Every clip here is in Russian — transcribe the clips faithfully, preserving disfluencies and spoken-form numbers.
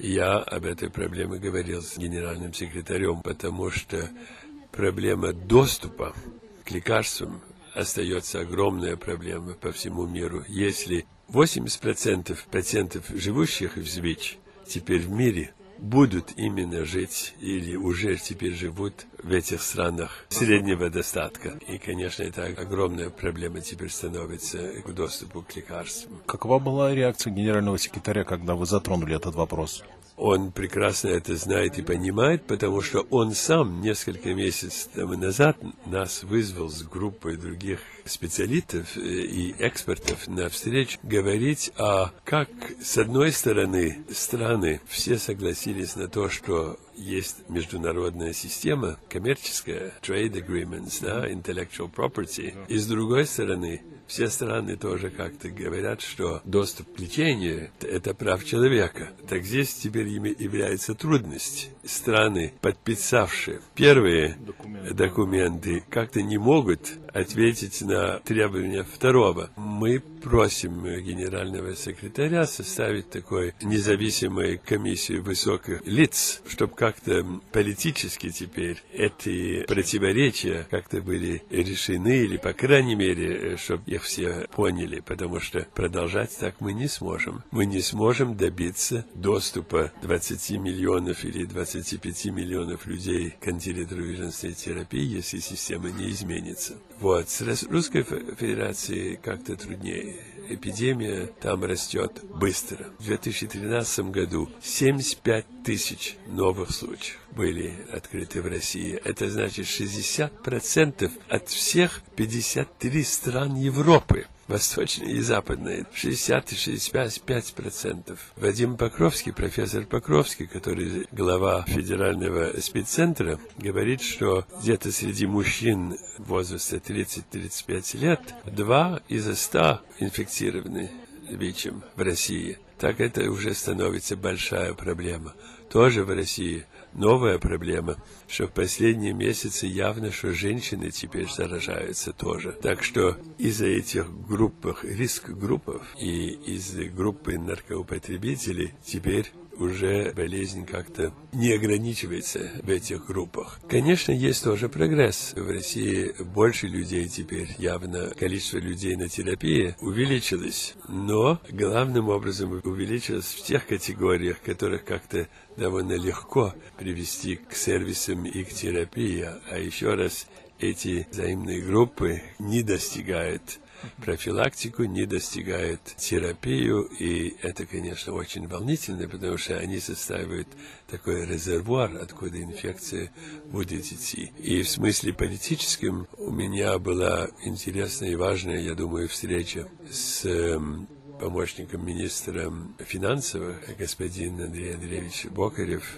Я об этой проблеме говорил с генеральным секретарем, потому что проблема доступа к лекарствам остается огромная проблема по всему миру. Если восемьдесят процентов пациентов, живущих в ВИЧ, теперь в мире, будут именно жить или уже теперь живут в этих странах среднего достатка. И, конечно, это огромная проблема теперь становится к доступу к лекарствам. Какова была реакция генерального секретаря, когда вы затронули этот вопрос? Он прекрасно это знает и понимает, потому что он сам несколько месяцев тому назад нас вызвал с группой других специалистов и экспертов на встречу говорить о как, с одной стороны, страны все согласились на то, что есть международная система коммерческая, trade agreements, да, intellectual property, и с другой стороны, все страны тоже как-то говорят, что доступ к лечению – это прав человека. Так здесь теперь является трудность. Страны, подписавшие первые документы, документы как-то не могут ответить на требования второго. Мы просим генерального секретаря составить такую независимую комиссию высоких лиц, чтобы как-то политически теперь эти противоречия как-то были решены, или, по крайней мере, чтобы их все поняли, потому что продолжать так мы не сможем. Мы не сможем добиться доступа двадцати миллионов или двадцати пяти миллионов людей к антиретровирусной терапии, если система не изменится. Вот, с Русской Федерацией как-то труднее. Эпидемия там растет быстро. В две тысячи тринадцатом году семьдесят пять тысяч новых случаев были открыты в России. Это значит шестьдесят процентов от всех пятидесяти трёх стран Европы. Восточные и западные, шестьдесят и шестьдесят пять процентов. Вадим Покровский, профессор Покровский, который глава федерального спеццентра, говорит, что где-то среди мужчин возраста тридцать-тридцать пять лет два из ста инфицированы ВИЧем в России. Так это уже становится большая проблема. Тоже в России новая проблема, что в последние месяцы явно, что женщины теперь заражаются тоже. Так что из-за этих группах, риск-группов и из группы наркоупотребителей теперь уже болезнь как-то не ограничивается в этих группах. Конечно, есть тоже прогресс. В России больше людей теперь, явно количество людей на терапии увеличилось. Но главным образом увеличилось в тех категориях, которых как-то довольно легко привести к сервисам и к терапии. А еще раз, эти взаимные группы не достигают профилактику, не достигают терапию, и это, конечно, очень волнительно, потому что они составляют такой резервуар, откуда инфекция будет идти. И в смысле политическом у меня была интересная и важная, я думаю, встреча с эм, помощником министра финансов, господин Андрей Андреевич Бокарев.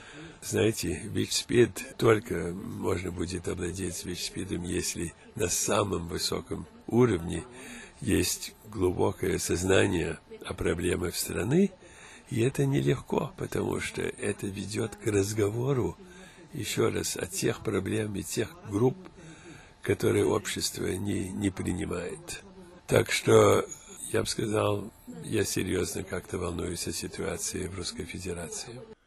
Знаете, ВИЧ-СПИД только можно будет овладеть ВИЧ-СПИДом, если на самом высоком уровне есть глубокое сознание о проблемах страны, и это нелегко, потому что это ведет к разговору, еще раз, о тех проблемах и тех групп, которые общество не, не принимает. Так что, я бы сказал, я серьезно как-то волнуюсь о ситуации в Русской Федерации.